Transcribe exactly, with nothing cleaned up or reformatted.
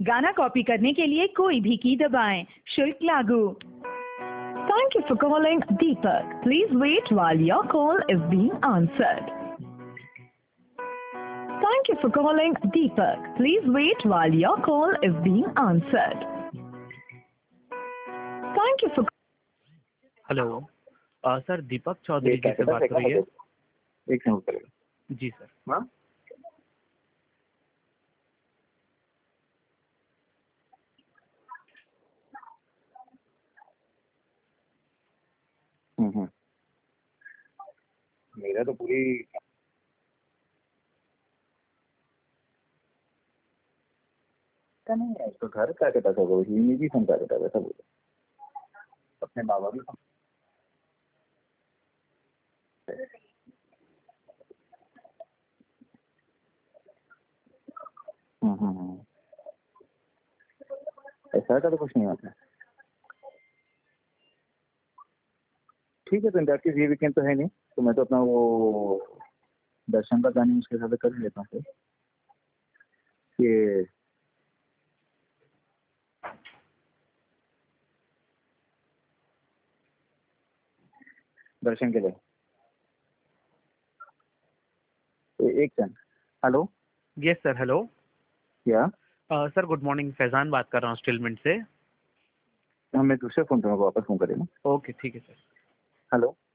गाना कॉपी करने के लिए कोई भी की दबाएं, शुल्क लागू। Thank you for calling Deepak. Please wait while your call is being answered. Thank you for calling Deepak. Please wait while your call is being answered. Thank you for. Hello uh, sir Deepak Chaudhary एक जी से बात हो रही है? एक second करेगा। जी सर। हाँ हम्म हम्म मेरा तो पूरी का नहीं है, उसका घर का कहता था वो ही भी फोन का कहता था, बोले अपने बाबा भी फोन। हम्म हम्म हम्म। ऐसा का तो कुछ नहीं होता। ठीक है, तो इंटरक्टिव ये वीकेंड तो है नहीं, तो मैं तो अपना वो दर्शन का गाने उसके साथ कर लेता हूँ ये दर्शन के लिए। ए- एक second. Hello yes sir. Hello क्या? Uh, sir good morning, Faizan बात कर रहा हूँ स्टीलमेंट से। हमें दूसरे फोन पे वापस फोन करें ना। ओके ठीक है सर। हेलो